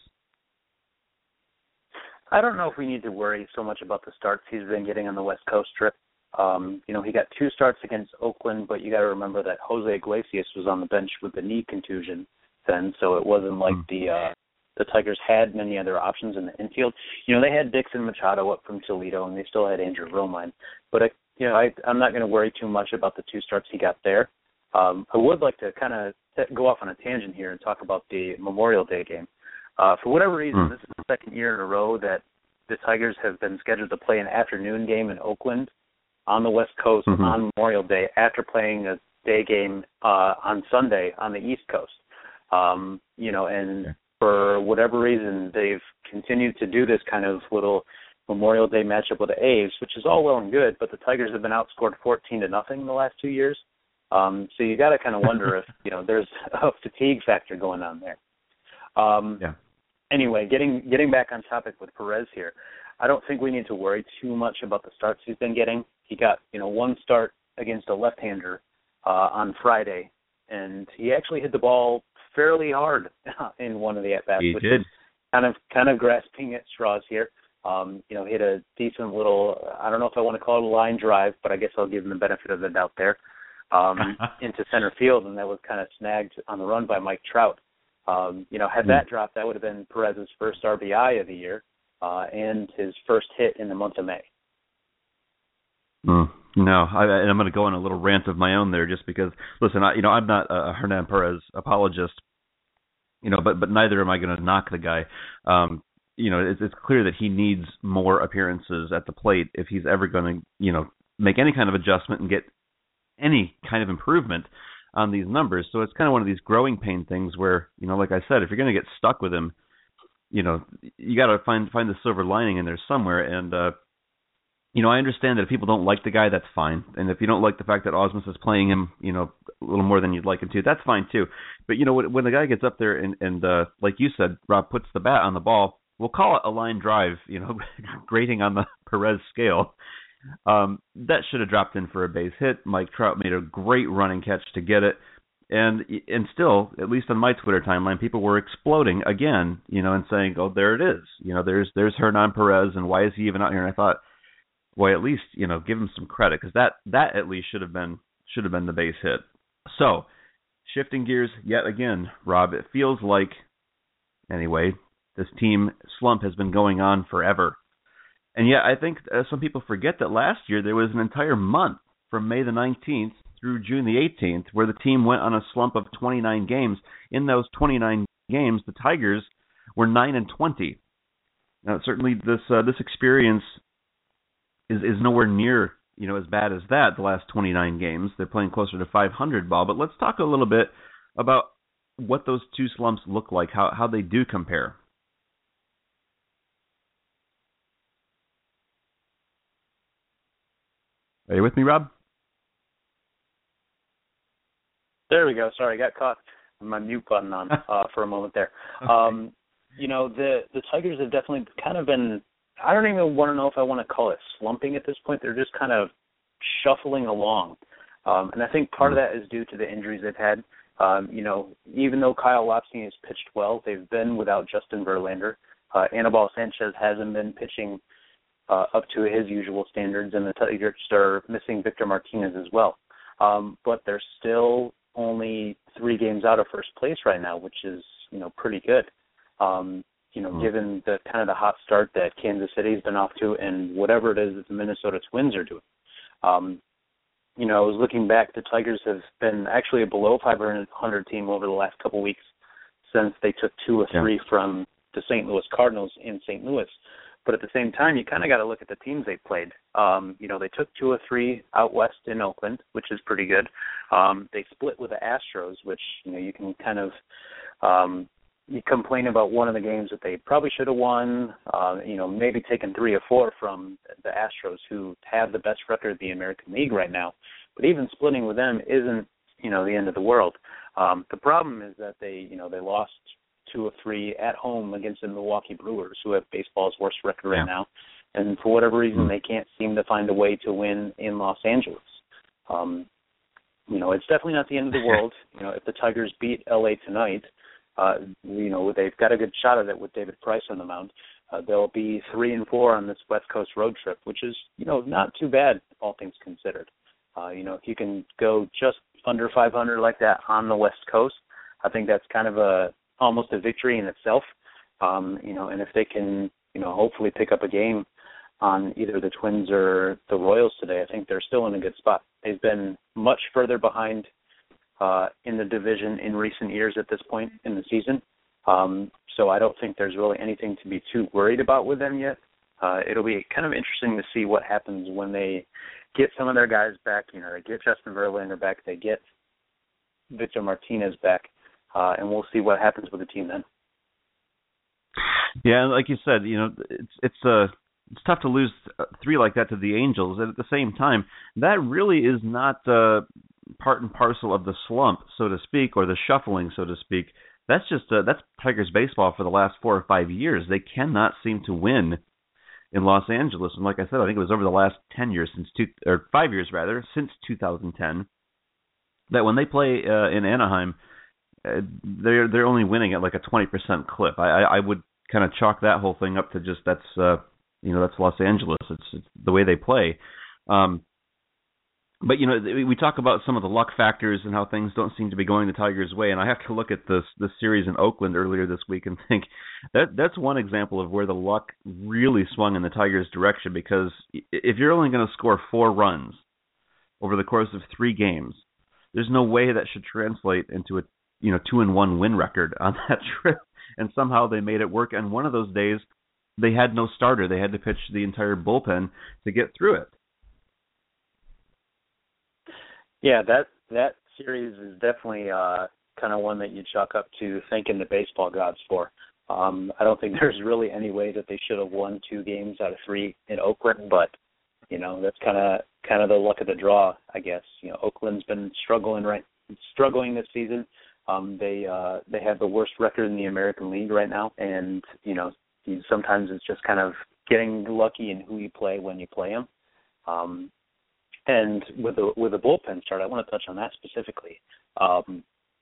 I don't know if we need to worry so much about the starts he's been getting on the West Coast trip. Um, you know, he got two starts against Oakland, but you got to remember that Jose Iglesias was on the bench with the knee contusion then, so it wasn't like mm. the uh, the Tigers had many other options in the infield. You know, they had Dixon Machado up from Toledo, and they still had Andrew Romine. But, I, you know, I, I'm not going to worry too much about the two starts he got there. Um, I would like to kind of t- go off on a tangent here and talk about the Memorial Day game. Uh, for whatever reason, mm. this is the second year in a row that the Tigers have been scheduled to play an afternoon game in Oakland on the West Coast mm-hmm. on Memorial Day after playing a day game uh, on Sunday on the East Coast. Um, you know, and for whatever reason, they've continued to do this kind of little Memorial Day matchup with the A's, which is all well and good, but the Tigers have been outscored fourteen to nothing in the last two years. Um, so you got to kind of wonder if, you know, there's a fatigue factor going on there. Um, yeah. Anyway, getting getting back on topic with Perez here, I don't think we need to worry too much about the starts he's been getting. He got, you know, one start against a left-hander uh, on Friday, and he actually hit the ball fairly hard in one of the at-bats, he which did. is kind of kind of grasping at straws here. Um, you know, hit a decent little, I don't know if I want to call it a line drive, but I guess I'll give him the benefit of the doubt there, um, into center field, and that was kind of snagged on the run by Mike Trout. Um, you know, had that dropped, that would have been Perez's first R B I of the year uh, and his first hit in the month of May. Mm, no, I, and I'm going to go on a little rant of my own there, just because. Listen, I, you know, I'm not a Hernan Perez apologist, you know, but but neither am I going to knock the guy. Um, you know, it's, it's clear that he needs more appearances at the plate if he's ever going to, you know, make any kind of adjustment and get any kind of improvement on these numbers. So it's kind of one of these growing pain things where, you know, like I said, if you're going to get stuck with him, you know, you got to find find the silver lining in there somewhere. And uh, you know, I understand that if people don't like the guy, that's fine. And if you don't like the fact that Ausmus is playing him, you know, a little more than you'd like him to, that's fine too. But you know, when, when the guy gets up there and, and uh, like you said, Rob, puts the bat on the ball, we'll call it a line drive, you know, grading on the Perez scale. Um, that should have dropped in for a base hit. Mike Trout made a great running catch to get it. And and still, at least on my Twitter timeline, people were exploding again, you know, and saying, oh, there it is. You know, there's there's Hernan Perez, and why is he even out here? And I thought, well, at least, you know, give him some credit, because that, that at least should have been should have been the base hit. So, shifting gears yet again, Rob, it feels like, anyway, this team slump has been going on forever. And yet I think uh, some people forget that last year there was an entire month from May the nineteenth through June the eighteenth where the team went on a slump of twenty-nine games. In those twenty-nine games, the Tigers were nine and twenty. Now, certainly this uh, this experience is, is nowhere near, you know, as bad as that, the last twenty-nine games. They're playing closer to five hundred ball. But let's talk a little bit about what those two slumps look like, how how they do compare. Are you with me, Rob? There we go. Sorry, I got caught with my mute button on uh, for a moment there. Okay. Um, you know, the the Tigers have definitely kind of been, I don't even want to know if I want to call it slumping at this point. They're just kind of shuffling along. Um, and I think part of that is due to the injuries they've had. Um, you know, even though Kyle Lopsy has pitched well, they've been without Justin Verlander. Uh, Anibal Sanchez hasn't been pitching Uh, up to his usual standards, and the Tigers are missing Victor Martinez as well. Um, but they're still only three games out of first place right now, which is, you know, pretty good. Um, you know, mm-hmm. given the kind of the hot start that Kansas City's been off to, and whatever it is that the Minnesota Twins are doing. Um, you know, I was looking back, the Tigers have been actually a below five hundred team over the last couple weeks since they took two or three yeah. from the Saint Louis Cardinals in Saint Louis. But at the same time, you kind of got to look at the teams they played. Um, you know, they took two or three out west in Oakland, which is pretty good. Um, they split with the Astros, which, you know, you can kind of um, you complain about one of the games that they probably should have won. Uh, you know, maybe taken three or four from the Astros, who have the best record in the American League right now. But even splitting with them isn't, you know, the end of the world. Um, the problem is that they, you know, they lost two or three at home against the Milwaukee Brewers, who have baseball's worst record right yeah. now. And for whatever reason, mm-hmm. they can't seem to find a way to win in Los Angeles. Um, you know, it's definitely not the end of the world. You know, if the Tigers beat L A tonight, uh, you know, they've got a good shot at it with David Price on the mound. Uh, they'll be three and four on this West Coast road trip, which is, you know, not too bad, all things considered. Uh, you know, if you can go just under five hundred like that on the West Coast, I think that's kind of a almost a victory in itself. Um, you know, and if they can, you know, hopefully pick up a game on either the Twins or the Royals today, I think they're still in a good spot. They've been much further behind uh, in the division in recent years at this point in the season. Um, so I don't think there's really anything to be too worried about with them yet. Uh, it'll be kind of interesting to see what happens when they get some of their guys back. You know, they get Justin Verlander back, they get Victor Martinez back. Uh, and we'll see what happens with the team then. Yeah, and like you said, you know, it's it's uh, it's tough to lose three like that to the Angels. And at the same time, that really is not uh, part and parcel of the slump, so to speak, or the shuffling, so to speak. That's just uh, that's Tigers baseball for the last four or five years. They cannot seem to win in Los Angeles, and like I said, I think it was over the last ten years since two or five years rather since two thousand ten that when they play uh, in Anaheim, uh, they're they're only winning at like a twenty percent clip. I, I I would kind of chalk that whole thing up to just that's uh, you know that's Los Angeles. It's, it's the way they play. Um, But, you know, we talk about some of the luck factors and how things don't seem to be going the Tigers' way, and I have to look at this this series in Oakland earlier this week and think that that's one example of where the luck really swung in the Tigers' direction, because if you're only going to score four runs over the course of three games, there's no way that should translate into a, you know, two and one win record on that trip, and somehow they made it work, and one of those days they had no starter. They had to pitch the entire bullpen to get through it. Yeah, that that series is definitely uh, kind of one that you chalk up to thanking the baseball gods for. Um, I don't think there's really any way that they should have won two games out of three in Oakland, but you know that's kind of kind of the luck of the draw, I guess. You know, Oakland's been struggling right struggling this season. Um, they uh, they have the worst record in the American League right now, and you know sometimes it's just kind of getting lucky in who you play when you play them. Um, And with the with the bullpen start, I want to touch on that specifically. Um,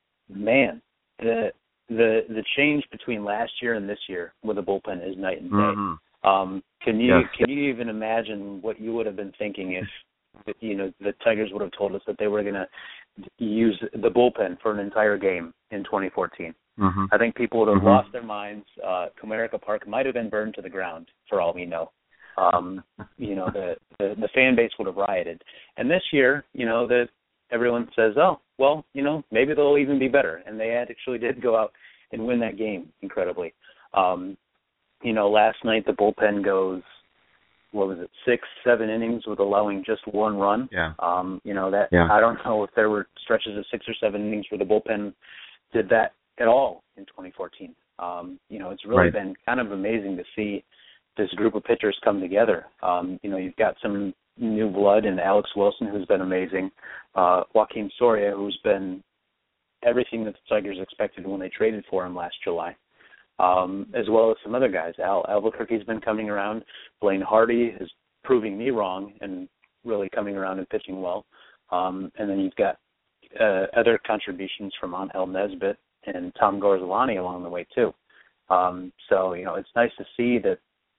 man, the the the change between last year and this year with the bullpen is night and day. Mm-hmm. Um, can you yes. can you even imagine what you would have been thinking if you know the Tigers would have told us that they were going to use the bullpen for an entire game in twenty fourteen? Mm-hmm. I think people would have mm-hmm. lost their minds. Uh, Comerica Park might have been burned to the ground for all we know. Um, you know, the, the the fan base would have rioted. And this year, you know, that everyone says, oh, well, you know, maybe they'll even be better. And they actually did go out and win that game incredibly. Um, you know, last night the bullpen goes, what was it, six, seven innings with allowing just one run. Yeah. Um, you know, that yeah. I don't know if there were stretches of six or seven innings where the bullpen did that at all in twenty fourteen. Um, you know, it's really right. been kind of amazing to see this group of pitchers come together. Um, you know, you've got some new blood in Alex Wilson, who's been amazing. Uh, Joaquin Soria, who's been everything that the Tigers expected when they traded for him last July. Um, as well as some other guys. Al Albuquerque's been coming around. Blaine Hardy is proving me wrong and really coming around and pitching well. Um, and then you've got uh, other contributions from Angel Nesbitt and Tom Gorzolani along the way too. Um, so, you know, it's nice to see that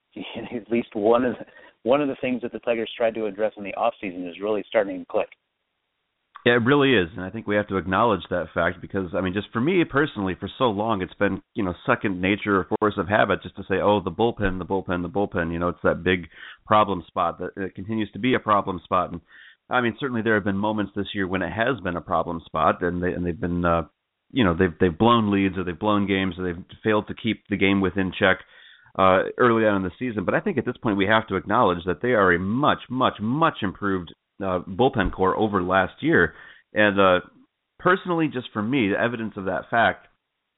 at least one of the, one of the things that the Tigers tried to address in the offseason is really starting to click. Yeah, it really is, and I think we have to acknowledge that fact because, I mean, just for me personally, for so long, it's been, you know, second nature or force of habit just to say, oh, the bullpen, the bullpen, the bullpen, you know, it's that big problem spot that it continues to be a problem spot. And, I mean, certainly there have been moments this year when it has been a problem spot, and, they, and they've been, uh, you know, they've, they've blown leads or they've blown games or they've failed to keep the game within check uh, early on in the season. But I think at this point we have to acknowledge that they are a much, much, much improved uh, bullpen core over last year. And uh, personally, just for me, the evidence of that fact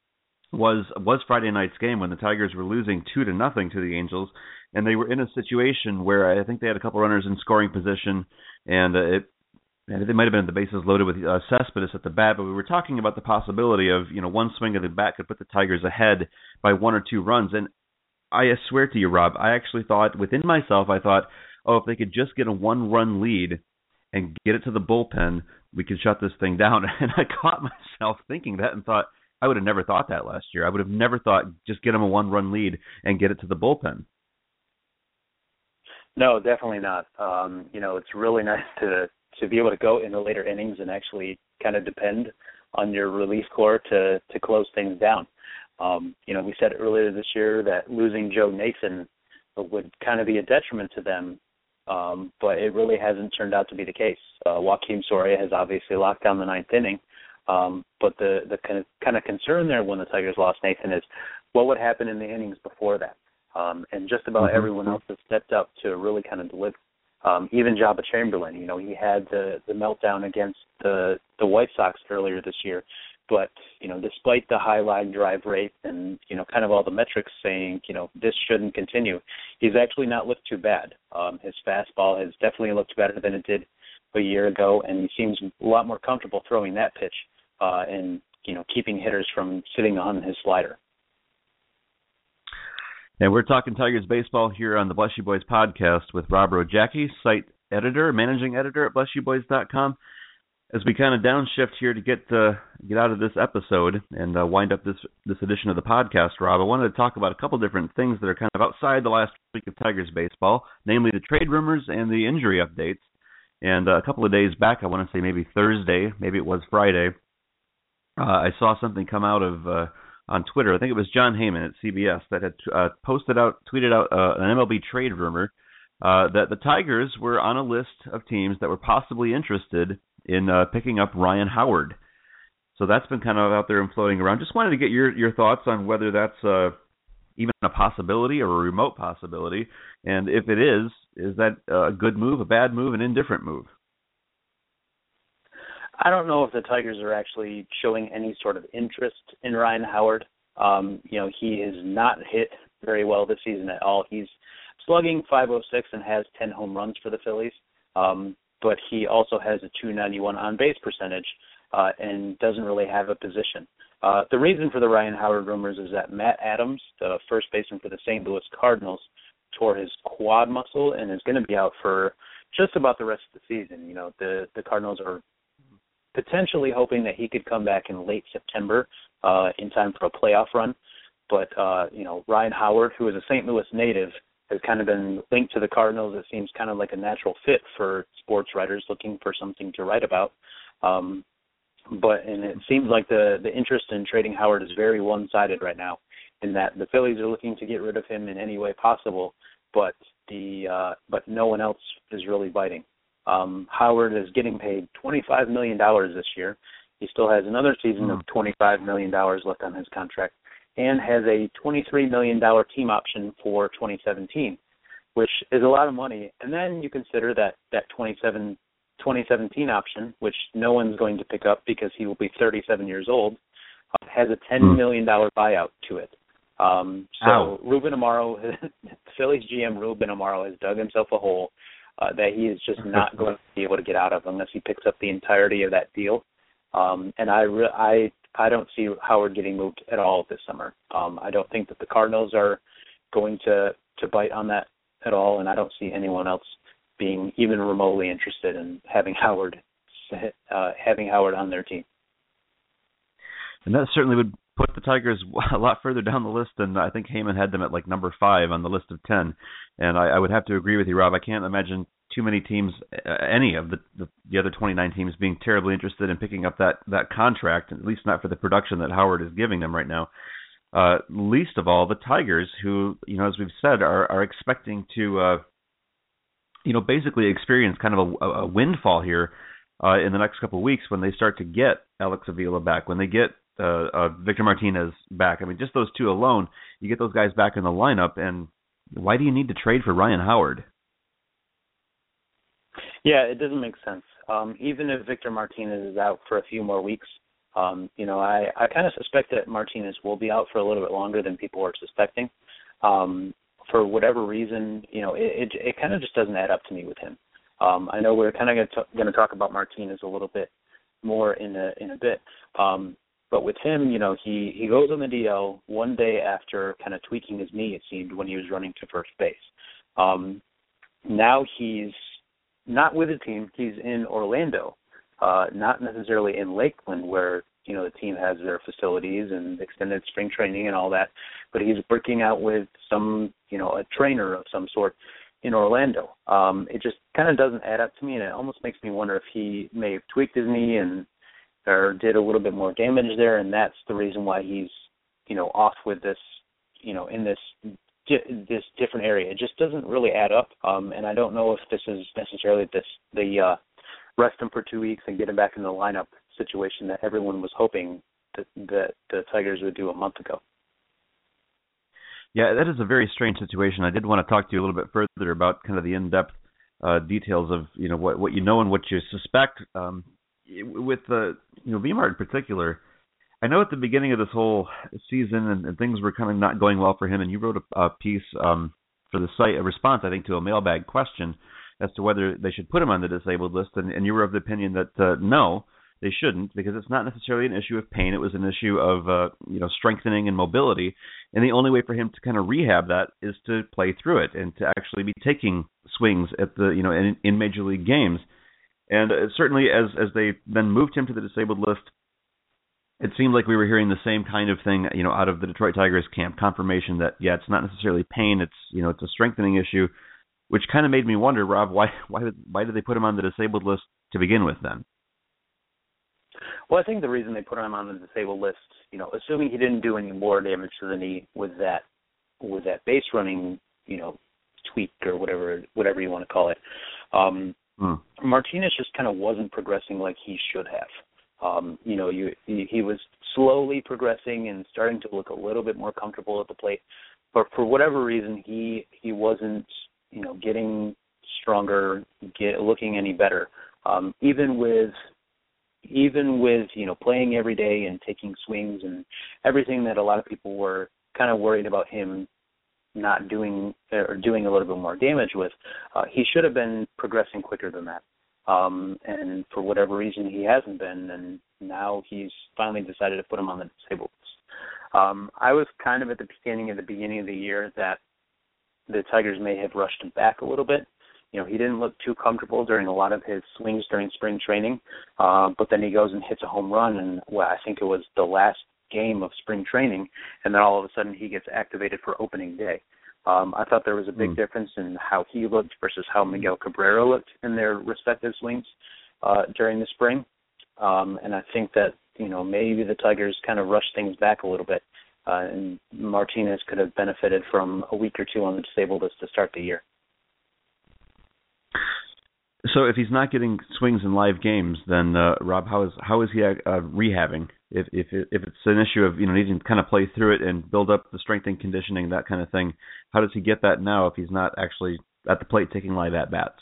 was was Friday night's game when the Tigers were losing two to nothing to the Angels, and they were in a situation where I think they had a couple runners in scoring position, and uh, it and they might have been the bases loaded with uh, Cespedes at the bat, but we were talking about the possibility of, you know, one swing of the bat could put the Tigers ahead by one or two runs. And I swear to you, Rob, I actually thought within myself, I thought, oh, if they could just get a one-run lead and get it to the bullpen, we could shut this thing down. And I caught myself thinking that and thought, I would have never thought that last year. I would have never thought just get them a one-run lead and get it to the bullpen. No, definitely not. Um, you know, it's really nice to to be able to go in the later innings and actually kind of depend on your relief corps to, to close things down. Um, you know, we said earlier this year that losing Joe Nathan would kind of be a detriment to them, um, but it really hasn't turned out to be the case. Uh, Joaquin Soria has obviously locked down the ninth inning, um, but the, the kind of, kind of concern there when the Tigers lost Nathan is what would happen in the innings before that. Um, and just about mm-hmm. everyone else has stepped up to really kind of deliver. Um, even Jabba Chamberlain, you know, he had the, the meltdown against the, the White Sox earlier this year, But, you know, despite the high line drive rate and, you know, kind of all the metrics saying, you know, this shouldn't continue, he's actually not looked too bad. Um, his fastball has definitely looked better than it did a year ago, and he seems a lot more comfortable throwing that pitch uh, and, you know, keeping hitters from sitting on his slider. And we're talking Tigers baseball here on the Bless You Boys podcast with Rob Rojacki, site editor, managing editor at bless you boys dot com. As we kind of downshift here to get uh, get out of this episode and uh, wind up this this edition of the podcast, Rob, I wanted to talk about a couple different things that are kind of outside the last week of Tigers baseball, namely the trade rumors and the injury updates. And uh, a couple of days back, I want to say maybe Thursday, maybe it was Friday, uh, I saw something come out of uh, on Twitter. I think it was John Heyman at C B S that had uh, posted out, tweeted out uh, an M L B trade rumor uh, that the Tigers were on a list of teams that were possibly interested in uh, picking up Ryan Howard. So that's been kind of out there and floating around. Just wanted to get your, your thoughts on whether that's uh, even a possibility or a remote possibility. And if it is, is that a good move, a bad move, an indifferent move? I don't know if the Tigers are actually showing any sort of interest in Ryan Howard. Um, you know, he has not hit very well this season at all. He's slugging five oh six and has ten home runs for the Phillies. Um, but he also has a two ninety-one on-base percentage uh, and doesn't really have a position. Uh, the reason for the Ryan Howard rumors is that Matt Adams, the first baseman for the Saint Louis Cardinals, tore his quad muscle and is going to be out for just about the rest of the season. You know, the, the Cardinals are potentially hoping that he could come back in late September uh, in time for a playoff run. But, uh, you know, Ryan Howard, who is a Saint Louis native, has kind of been linked to the Cardinals. It seems kind of like a natural fit for sports writers looking for something to write about. Um, but and it seems like the, the interest in trading Howard is very one-sided right now, in that the Phillies are looking to get rid of him in any way possible, but the uh, but no one else is really biting. Um, Howard is getting paid twenty-five million dollars this year. He still has another season mm. of twenty-five million dollars left on his contract, and has a twenty-three million dollars team option for twenty seventeen, which is a lot of money. And then you consider that that twenty-seven, twenty seventeen option, which no one's going to pick up because he will be thirty-seven years old, uh, has a ten million dollars buyout to it. Um, so Ow. Ruben Amaro, Phillies G M Ruben Amaro has dug himself a hole uh, that he is just not going to be able to get out of unless he picks up the entirety of that deal. Um, and I, re- I I don't see Howard getting moved at all this summer. Um, I don't think that the Cardinals are going to, to bite on that at all, and I don't see anyone else being even remotely interested in having Howard uh, having Howard on their team. And that certainly would put the Tigers a lot further down the list than I think Heyman had them at like number five on the list of ten. And I, I would have to agree with you, Rob. I can't imagine too many teams, uh, any of the, the the other twenty-nine teams, being terribly interested in picking up that, that contract, at least not for the production that Howard is giving them right now. Uh, least of all, the Tigers, who, you know, as we've said, are, are expecting to, uh, you know, basically experience kind of a, a windfall here uh, in the next couple of weeks when they start to get Alex Avila back, when they get uh, uh, Victor Martinez back. I mean, just those two alone, you get those guys back in the lineup, and why do you need to trade for Ryan Howard? Yeah, it doesn't make sense. Um, even if Victor Martinez is out for a few more weeks, um, you know, I, I kind of suspect that Martinez will be out for a little bit longer than people are suspecting. Um, for whatever reason, you know, it, it, it kind of just doesn't add up to me with him. Um, I know we're kind of going to talk about Martinez a little bit more in a, in a bit. Um, but with him, you know, he, he goes on the D L one day after kind of tweaking his knee, it seemed, when he was running to first base. Um, now he's not with the team. He's in Orlando, uh, not necessarily in Lakeland, where, you know, the team has their facilities and extended spring training and all that. But he's working out with some, you know, a trainer of some sort in Orlando. Um, it just kind of doesn't add up to me, and it almost makes me wonder if he may have tweaked his knee and or did a little bit more damage there, and that's the reason why he's, you know, off with this, you know, in this this different area. It just doesn't really add up, um, and I don't know if this is necessarily this the uh, rest him for two weeks and get him back in the lineup situation that everyone was hoping that, that the Tigers would do a month ago. Yeah, that is a very strange situation. I did want to talk to you a little bit further about kind of the in-depth uh, details of, you know, what what you know and what you suspect. Um, with the, you know, Vimart in particular, I know at the beginning of this whole season and, and things were kind of not going well for him, and you wrote a, a piece um, for the site, a response, I think, to a mailbag question as to whether they should put him on the disabled list, and, and you were of the opinion that uh, no, they shouldn't, because it's not necessarily an issue of pain. It was an issue of uh, you know strengthening and mobility, and the only way for him to kind of rehab that is to play through it and to actually be taking swings at the you know in, in major league games. And uh, certainly, as as they then moved him to the disabled list, it seemed like we were hearing the same kind of thing, you know, out of the Detroit Tigers camp, confirmation that yeah, it's not necessarily pain, it's you know, it's a strengthening issue, which kind of made me wonder, Rob, why why why did they put him on the disabled list to begin with then? Well, I think the reason they put him on the disabled list, you know, assuming he didn't do any more damage to the knee with that with that base running, you know, tweak or whatever whatever you want to call it, um, mm. Martinez just kind of wasn't progressing like he should have. Um, you know, you, he was slowly progressing and starting to look a little bit more comfortable at the plate, but for whatever reason, he he wasn't, you know, getting stronger, get, looking any better. Um, even with, even with you know, playing every day and taking swings and everything that a lot of people were kind of worried about him not doing or doing a little bit more damage with, uh, he should have been progressing quicker than that. Um, and for whatever reason, he hasn't been, and now he's finally decided to put him on the disabled list. Um, I was kind of at the beginning of the beginning of the year that the Tigers may have rushed him back a little bit. You know, he didn't look too comfortable during a lot of his swings during spring training, uh, but then he goes and hits a home run, and well, I think it was the last game of spring training, and then all of a sudden he gets activated for opening day. Um, I thought there was a big mm. difference in how he looked versus how Miguel Cabrera looked in their respective swings uh, during the spring. Um, and I think that, you know, maybe the Tigers kind of rushed things back a little bit, uh, and Martinez could have benefited from a week or two on the disabled list to start the year. So if he's not getting swings in live games, then uh, Rob, how is how is he uh, rehabbing? If if if it's an issue of you know needing to kind of play through it and build up the strength and conditioning, that kind of thing, how does he get that now if he's not actually at the plate taking live at bats?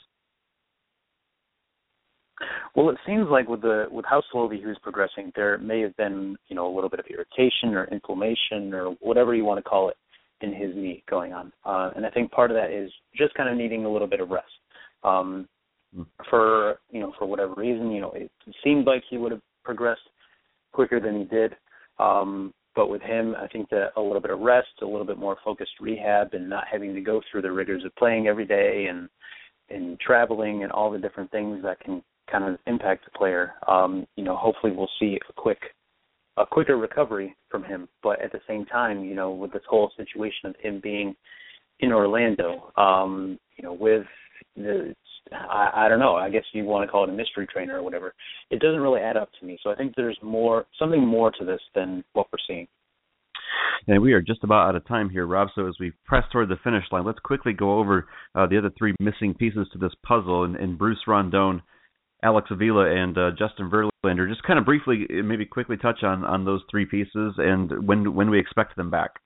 Well, it seems like with the with how slowly he was progressing, there may have been you know a little bit of irritation or inflammation or whatever you want to call it in his knee going on, uh, and I think part of that is just kind of needing a little bit of rest. Um, For you know, for whatever reason, you know, it seemed like he would have progressed quicker than he did. Um, but with him, I think that a little bit of rest, a little bit more focused rehab, and not having to go through the rigors of playing every day and and traveling and all the different things that can kind of impact the player. Um, you know, hopefully we'll see a quick, a quicker recovery from him. But at the same time, you know, with this whole situation of him being in Orlando, um, you know, with the I, I don't know, I guess you want to call it a mystery trainer or whatever. It doesn't really add up to me. So I think there's more, something more to this than what we're seeing. And we are just about out of time here, Rob. So as we press toward the finish line, let's quickly go over uh, the other three missing pieces to this puzzle. And, and Bruce Rondon, Alex Avila, and uh, Justin Verlander. Just kind of briefly, maybe quickly touch on, on those three pieces and when when we expect them back.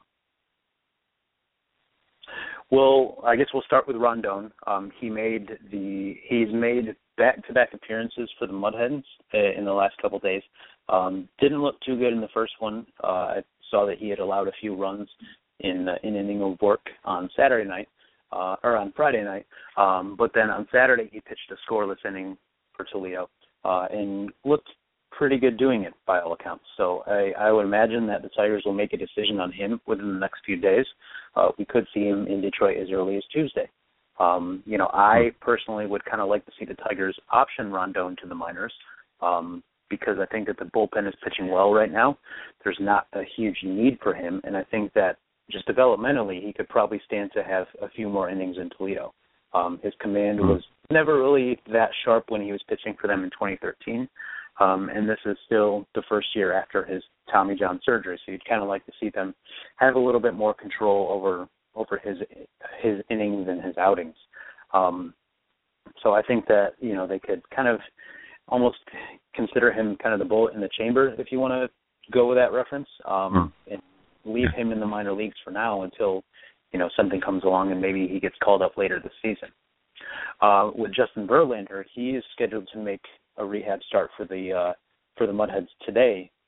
Well, I guess we'll start with Rondon. Um, he made the he's made back-to-back appearances for the Mudhens in the last couple of days. Um, didn't look too good in the first one. Uh, I saw that he had allowed a few runs in uh, in inning of work on Saturday night uh, or on Friday night. Um, but then on Saturday he pitched a scoreless inning for Toledo uh, and looked pretty good doing it by all accounts. So I, I would imagine that the Tigers will make a decision on him within the next few days. Uh, we could see him in Detroit as early as Tuesday. Um, you know, I personally would kind of like to see the Tigers option Rondon to the minors um, because I think that the bullpen is pitching well right now. There's not a huge need for him, and I think that just developmentally he could probably stand to have a few more innings in Toledo. Um, his command was never really that sharp when he was pitching for them in twenty thirteen. Um, and this is still the first year after his Tommy John surgery, so you'd kind of like to see them have a little bit more control over over his his innings and his outings. Um, so I think that you know they could kind of almost consider him kind of the bullet in the chamber, if you want to go with that reference, um, mm. and leave him in the minor leagues for now until you know something comes along and maybe he gets called up later this season. Uh, with Justin Verlander, he is scheduled to make a rehab start for the uh, for the Mudheads today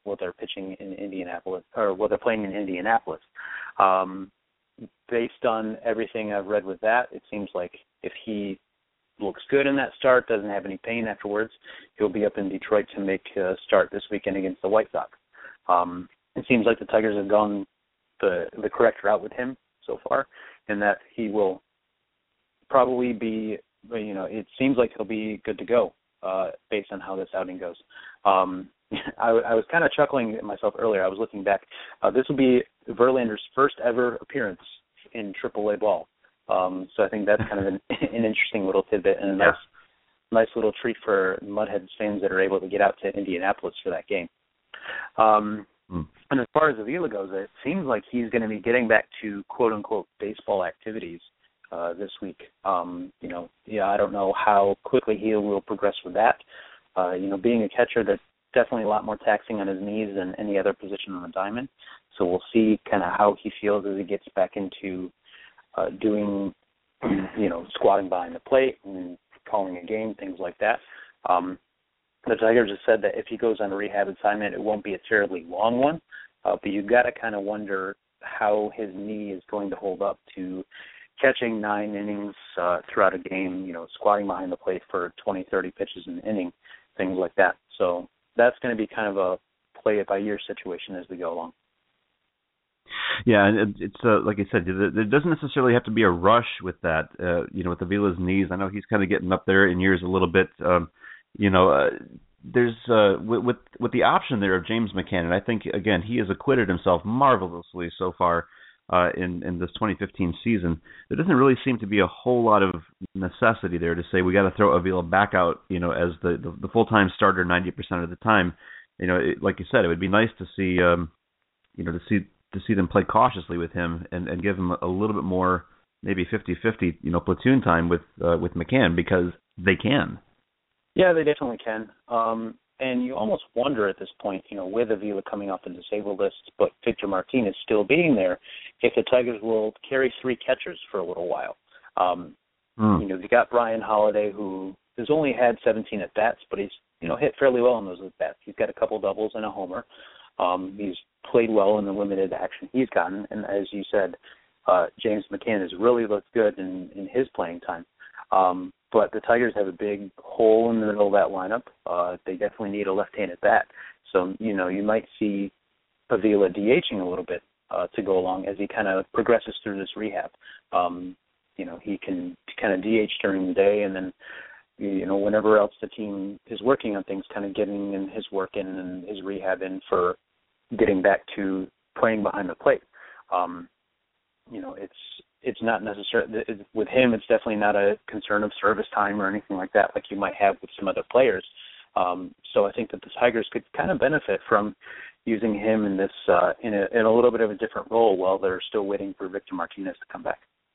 what they're pitching in Indianapolis, or what they're playing in Indianapolis. Um, based on everything I've read with that, it seems like if he looks good in that start, doesn't have any pain afterwards, he'll be up in Detroit to make a start this weekend against the White Sox. Um, it seems like the Tigers have gone the the correct route with him so far, and that he will probably be, you know, it seems like he'll be good to go uh, based on how this outing goes. Um, I, I was kind of chuckling at myself earlier. I was looking back. Uh, this will be Verlander's first ever appearance in triple A ball. Um, so I think that's kind of an, an interesting little tidbit and a nice, yeah. nice little treat for Mudheads fans that are able to get out to Indianapolis for that game. Um, mm. And as far as Avila goes, it seems like he's going to be getting back to quote-unquote baseball activities uh, this week. Um, you know, yeah, I don't know how quickly he will progress with that. Uh, you know, being a catcher, that's definitely a lot more taxing on his knees than any other position on the diamond. So we'll see kind of how he feels as he gets back into uh, doing, you know, squatting behind the plate and calling a game, things like that. Um, the Tigers have said that if he goes on a rehab assignment, it won't be a terribly long one, uh, but you've got to kind of wonder how his knee is going to hold up to catching nine innings uh, throughout a game, you know, squatting behind the plate for twenty, thirty pitches an inning, things like that. So that's going to be kind of a play-it-by-ear situation as we go along. Yeah, and it's uh, like I said, there doesn't necessarily have to be a rush with that. Uh, you know, with Avila's knees, I know he's kind of getting up there in years a little bit. Um, you know, uh, there's uh, with, with with the option there of James McCann, and I think again he has acquitted himself marvelously so far uh, in in this twenty fifteen season. There doesn't really seem to be a whole lot of necessity there to say we got to throw Avila back out, you know, as the the, the full time starter ninety percent of the time. You know, it, like you said, it would be nice to see, um, you know, to see. to see them play cautiously with him and, and give him a little bit more, maybe fifty-fifty, you know, platoon time with uh, with McCann because they can. Yeah, they definitely can. Um, and you almost wonder at this point, you know, with Avila coming off the disabled list, but Victor Martinez still being there, if the Tigers will carry three catchers for a little while. Um, mm. You know, you got Brian Holiday, who has only had seventeen at-bats, but he's, you know, hit fairly well in those at-bats. He's got a couple doubles and a homer. Um, he's played well in the limited action he's gotten, and as you said, uh, James McCann has really looked good in, in his playing time. Um, but the Tigers have a big hole in the middle of that lineup. Uh, they definitely need a left-handed bat. So, you know, you might see Avila DHing a little bit uh, to go along as he kind of progresses through this rehab. Um, you know, he can kind of D H during the day, and then, you know, whenever else the team is working on things, kind of getting in his work in and his rehab in for getting back to playing behind the plate. Um, you know, it's it's not necessarily, with him, it's definitely not a concern of service time or anything like that like you might have with some other players. Um, so I think that the Tigers could kind of benefit from using him in this, uh, in, a, in a little bit of a different role while they're still waiting for Victor Martinez to come back.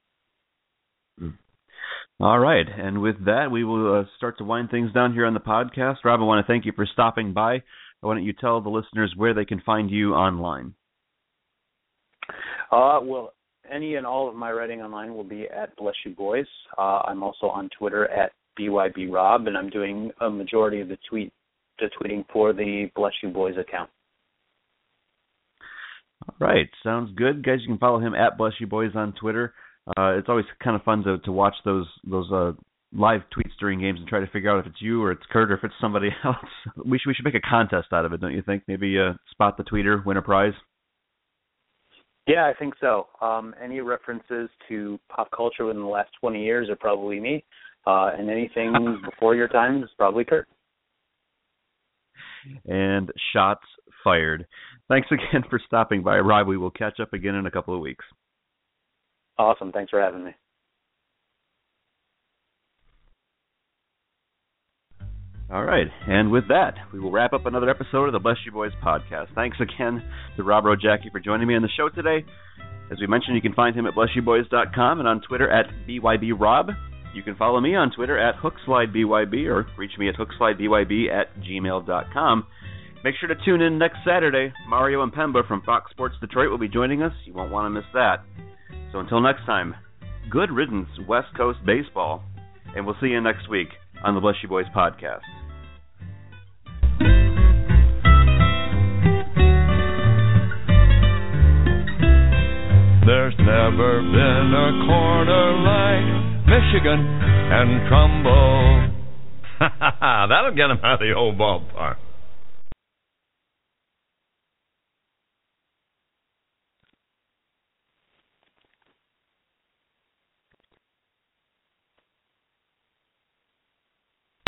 Mm. All right, and with that, we will uh, start to wind things down here on the podcast. Rob, I want to thank you for stopping by. Why don't you tell the listeners where they can find you online? Uh, well, any and all of my writing online will be at Bless You Boys. Uh, I'm also on Twitter at B Y B Rob, and I'm doing a majority of the tweet, the tweeting for the Bless You Boys account. All right, sounds good, guys. You can follow him at Bless You Boys on Twitter. Uh, it's always kind of fun to to watch those those uh, live tweets during games and try to figure out if it's you or it's Kurt or if it's somebody else. We should we should make a contest out of it, don't you think? Maybe uh, spot the tweeter, win a prize. Yeah, I think so. Um, any references to pop culture within the last twenty years are probably me, uh, and anything before your time is probably Kurt. And shots fired. Thanks again for stopping by, Rob. We will catch up again in a couple of weeks. Awesome. Thanks for having me. All right, and with that, we will wrap up another episode of the Bless You Boys podcast. Thanks again to Rob Rojacki for joining me on the show today. As we mentioned, you can find him at bless you boys dot com and on Twitter at B Y B Rob. You can follow me on Twitter at HookSlideBYB or reach me at HookSlideBYB at gmail dot com. Make sure to tune in next Saturday. Mario Impemba from Fox Sports Detroit will be joining us. You won't want to miss that. So until next time, good riddance, West Coast baseball, and we'll see you next week on the Bless You Boys podcast. there's never been a corner like Michigan and Trumbull. That'll get him out of the old ballpark.